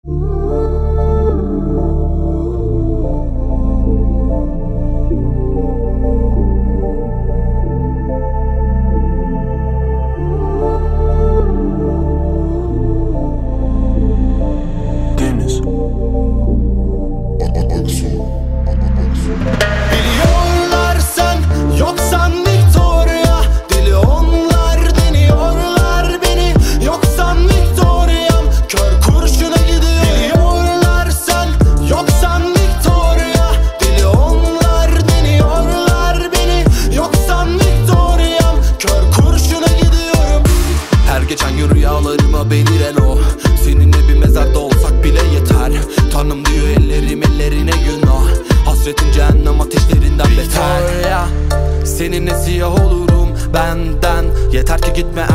Biliyorlar sen yoksan Victoria, deli onlar deniyorlar beni, yoksan Victoria'm kör kurşuna gidiyor. Biliyorlar sen yoksan Victoria, deli onlar deniyorlar beni, yoksan Victoria'm kör kurşuna gidiyorum. Her geçen gün rüyalarıma beliren o, seninle bir mezarda olsak bile yeter. Tanrım diyor ellerim ellerine günah, hasretin cehennem ateşlerinden beter. Victoria, seninle siyah olurum benden, yeter ki gitme